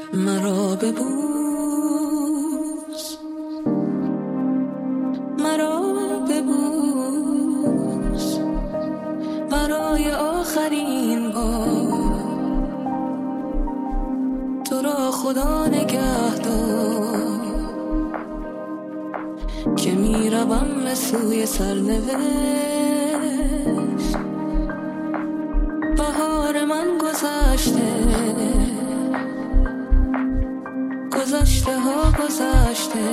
مرا ببوس، مرا ببوس، برای آخرین بار. تو را خدا نگه دار که می روم به سوی سرنوشت. بهار من گذشته، گذشته ها گذشته،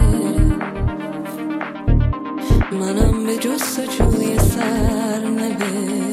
منم به جستجوی سرنوشت.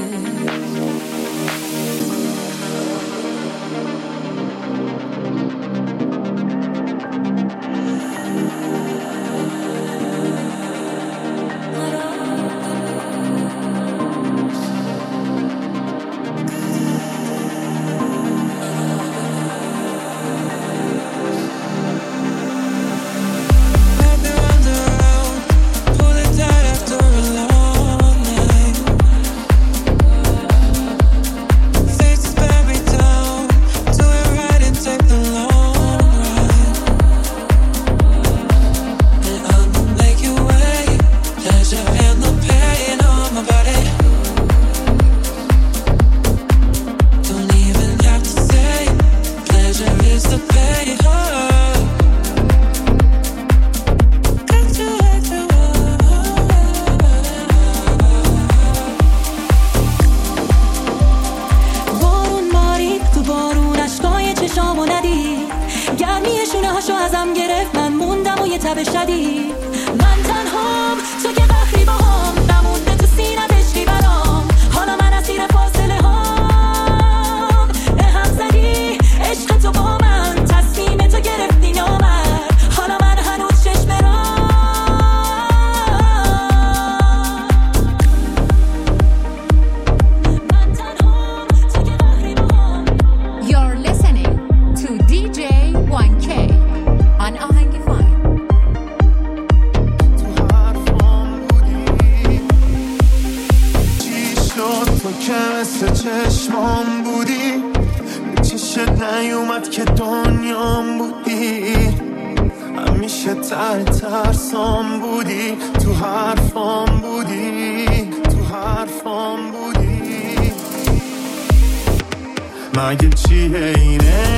مگه چیه این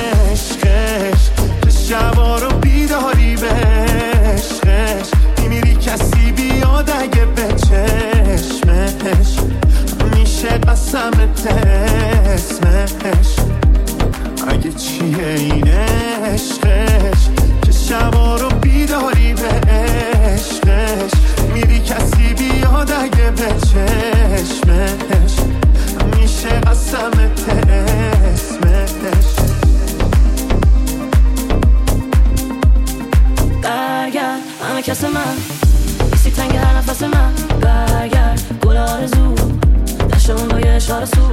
عشقش که شبا رو بیداری به عشقش میمیری کسی بیاد اگه به چشمش میشه قسمت اسمش. مگه چیه این عشقش که شبا رو بیداری به عشقش میمیری کسی بیاد اگه به چشمش میشه قسمت اسمش. برگرد همه کس من، بیستی تنگ هر نفس من. برگرد گل آرزو، دشتمون با یه اشاره سو.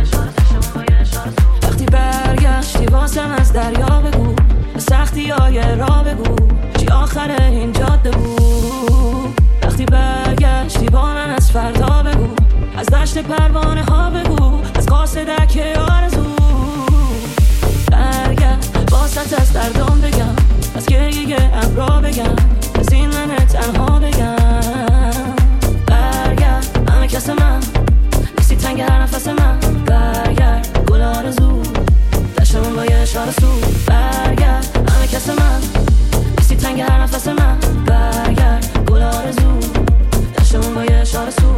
وقتی برگشتی واسم از دریا بگو، به سختی های را بگو چی آخر این جاده بود. وقتی برگشتی با من از فردا بگو، از دشت پروانه ها بگو، از قاصدک آرزو. برگرد واسط از دردم بگم، از گریه ابرا بگم، از این من تنها بگم. برگرد همه کس من، نیستی تنگ هر نفس من. برگرد گل آرزو، دشتمون با یه اشاره سو. برگرد همه کس من، نیستی تنگ هر نفس من. برگرد گل آرزو، دشتمون با یه اشاره سو.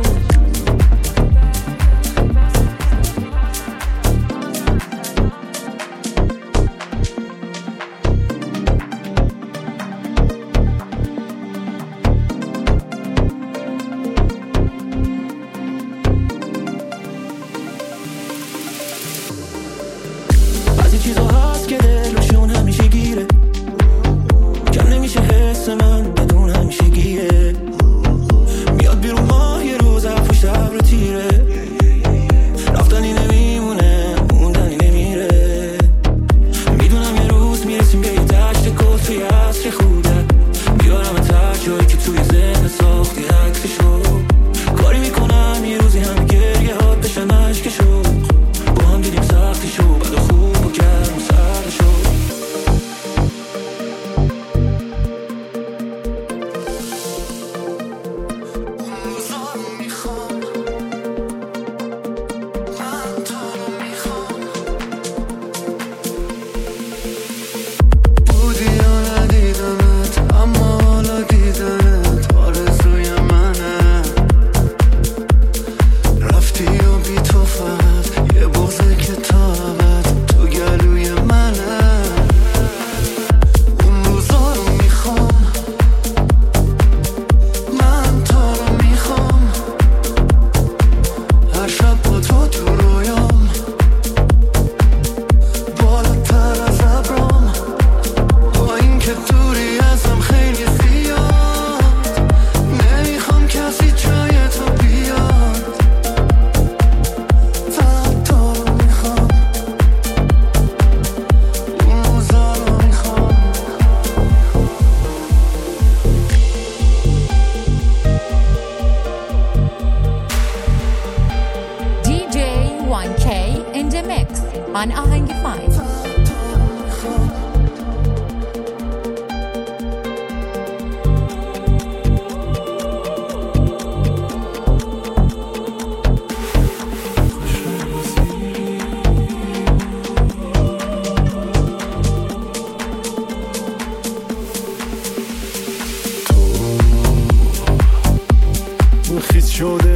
شده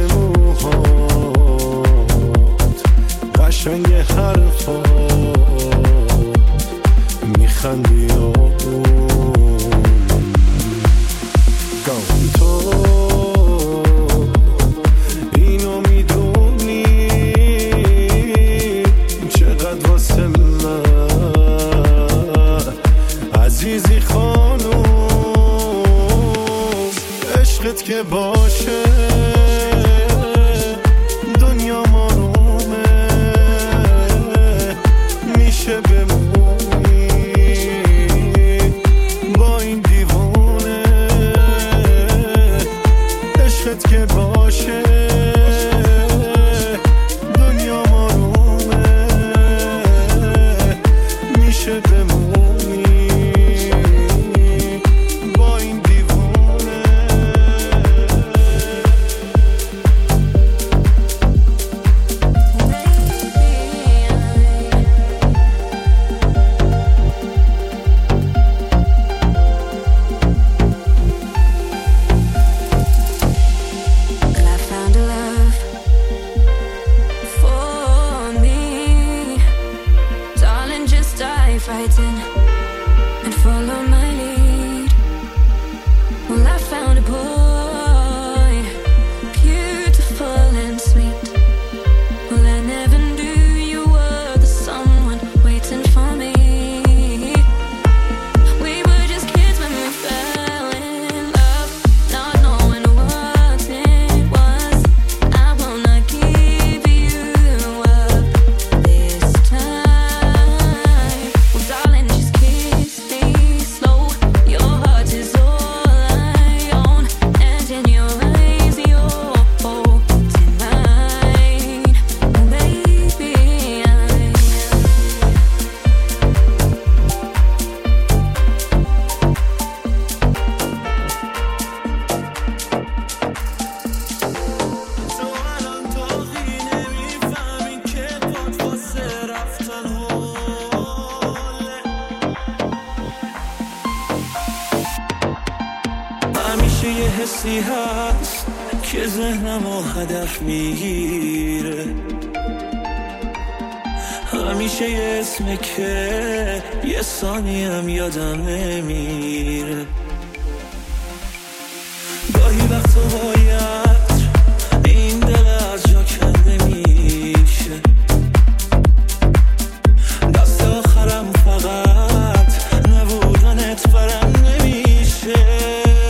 موهات قشنگ حرفات میخندی تو اینو میدونی چقدر واسه من عزیزی خانم عشقت که باشه دنیا مارومه میشه بمونی با این دیوونه عشقت که باشه دنیا مارومه میشه بمونی با این دیوونه Fighting and follow my lead. Well, I found a boy, beautiful and sweet. Well, I never knew you were the someone waiting for me. We were just kids when we fell in love, not knowing what it was. I will not give you up this time. همیشه یه حسی هست که ذهنمو هدف میگیره، همیشه یه اسمه که یه ثانیم یادم نمیره. گاهی وقتا باید این دل از جا کنده میشه، دست آخرم فقط نبودنت برم نمیشه.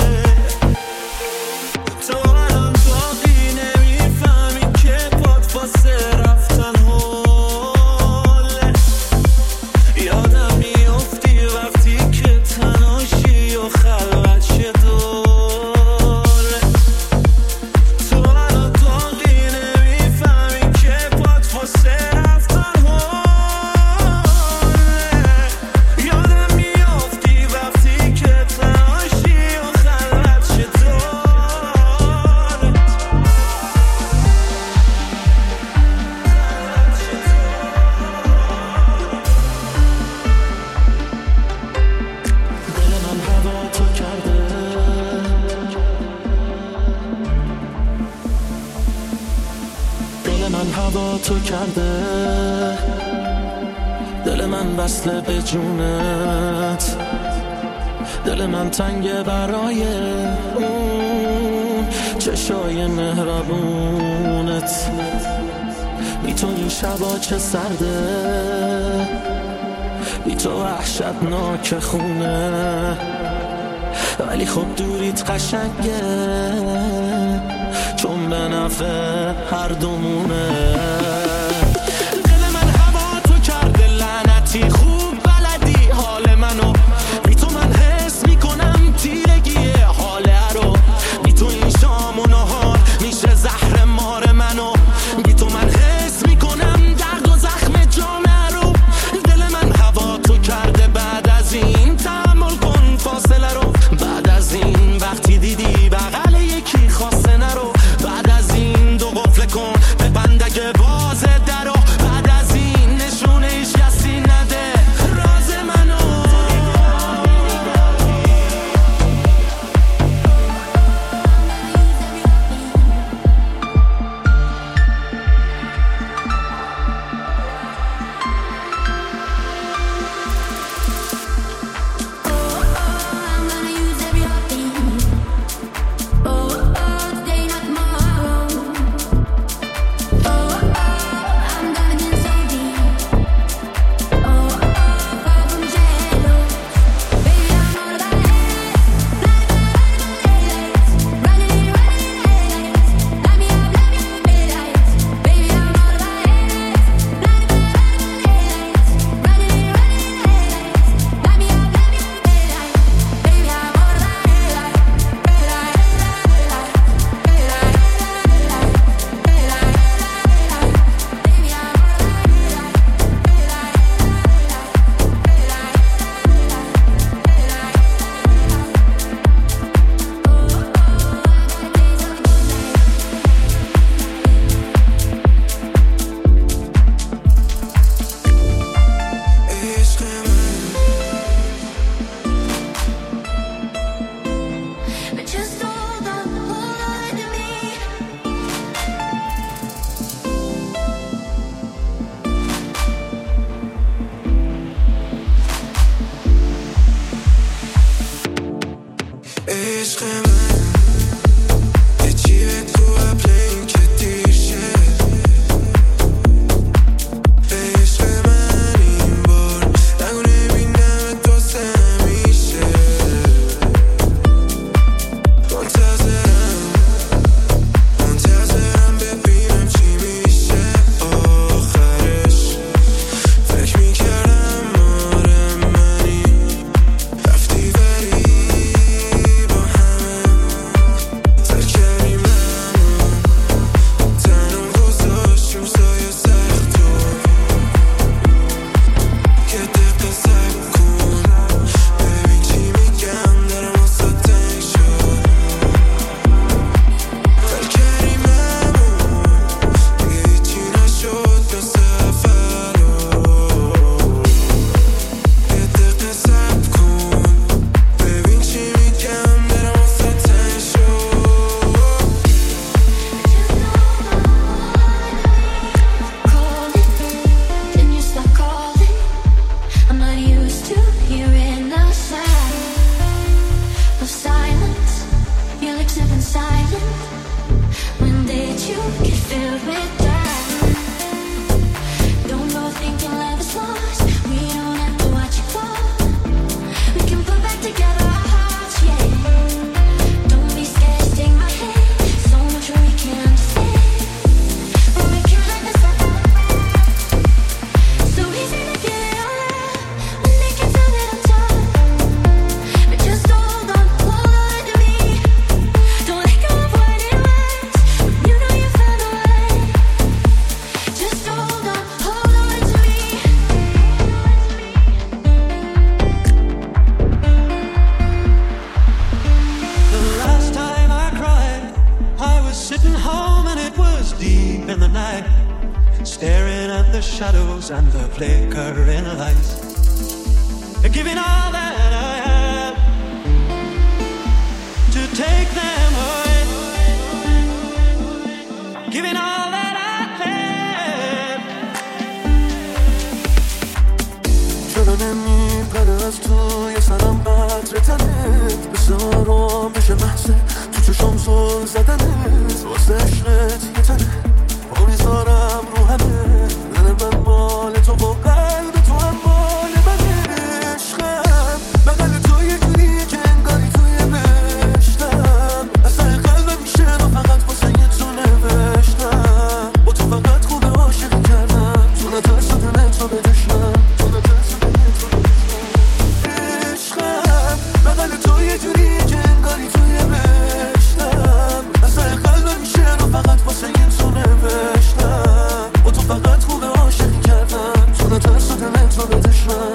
من هوا تو کرده، دل من وصله به جونت، دل من تنگه برای اون چشای مهربونت. بی تو این شبا چه سرده، بی تو وحشتناک خونه، ولی خب دوریت قشنگه چون به نفع هر دومونه. دل من هوا تو کرده لعنتی، خوب بلدی حال منو، بی تو من حس میکنم تیرگیه حاله رو، بی تو این شام و نهار میشه زهر مار منو، بی تو من حس میکنم درد و زخم جامعه رو. دل من هوا تو کرده، بعد از این تحمل کن فاصله رو، بعد از این وقتی دیدی بغل یکی خواسته نرو، بعد از این دو قفل کن به بندگه با عشق من یه چی بگو قبل این که دیر شه عشق من این بار نگو نبینم تو همیشه منتظرم ببینم چی میشه آخرش فکر میکردم آره منی رفتی ولی با همه ترکری منو تنم گذاشت روزای سخت تو که دقیقه سب کن ببین چی میگم دارم واسه تنگ شد ترکری منو دیگه هیچی نشد مثل اولو یه دقیقه سب کن ببین چی میگم دارم واسه تنگ شد Can you stop calling? I'm not used to hearing the sound of silence. Your lips have been silent. When did you get filled with doubt? Don't go thinking love is lost. We don't have to watch it fall. We can put back together our hearts, yeah. Don't be scared, just take my hand. So much we can't understand. But we can let this happen. So easy to give it all up when they can tell that I'm done. But just hold on to me. Don't let go of what it was. You know you found a way. Just hold on to me. The last time I cried, I was sitting home and it was deep in the night, staring at the shadows and the flickering lights, giving all that I had to take them away, giving all that I had. چرا نمیپره از توی سرم قطر تنت بذارم بشه محضه تو چشم زل زدنت واسه عشقت یه تنه پا میذارم رو همه دل من مال تو و قلب تو هم مال من عشقم بغل تو یه جوریه که انگاری توی بشتم اصلا قلبم میشه و فقط واسه یه تو نوشتم با تو فقط خوبه عاشقی کردم تو نترس دلت رو بدشم عشقم بغل تو یه جوریه که انگاری توی بشتم اصلا قلبم میشه و فقط واسه یه تو نوشتم با تو فقط خوبه عاشقی کردم تو نترس دلت رو بدشم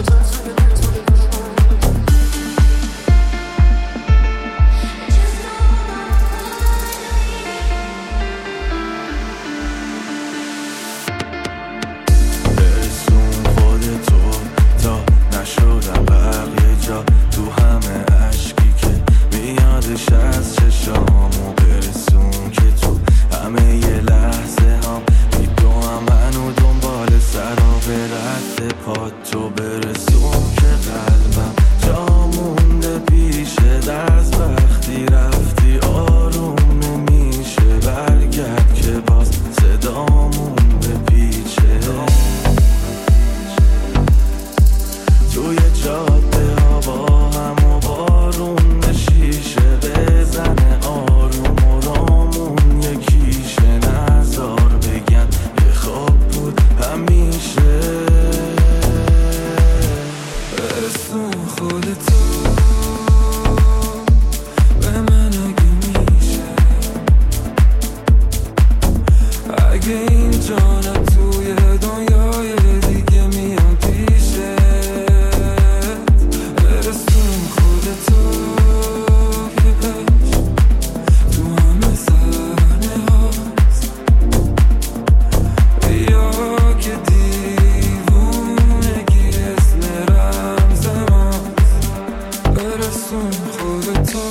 برسون خودتو تا نشدم بقیه جا تو همه عشقی که میادش از چشامو برسون که تو همه یه لحظه هم میدوم منو دنبال سرا به رد پاتو برسون که قلبم جا مونده پیشت از وقتی رفتی آروم نمیشه برگرد که باز صدامون بپیچه توی جاده ها با هم و بارون شیشه بزنه آروم و رامون یکیشه نزار بگن یه خواب بود همیشه برسون خودتو به من اگه میشه اگه اینجا نه توی دنیای دیگه میام پیشت برسون خودتو که پیش تو همه صحنه هاست بیا که دیوونگی اسم رمز ماست برسون خودتو.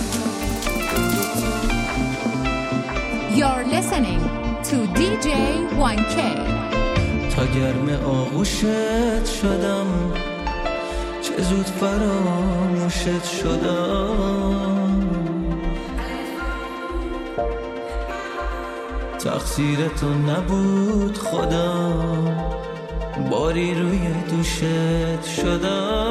You're listening to DJ 1K. تا گرم آغوشت شدم چه زود فراموشت شدم. تقصیر تو نبود خدا، باری روی دوشت شدم.